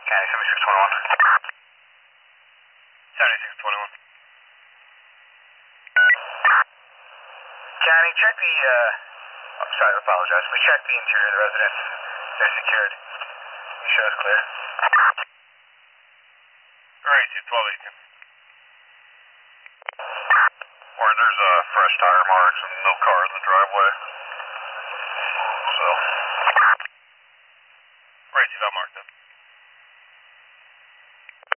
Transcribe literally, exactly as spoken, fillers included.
County seventy-six twenty-one. seventy-six twenty-one. County, check the, uh, oh, sorry, I apologize. We checked the interior of the residence. They're secured. You show us clear. Alright, twelve eighteen. Where there's uh, fresh tire marks and no car in the driveway. So. Right, you got marked up.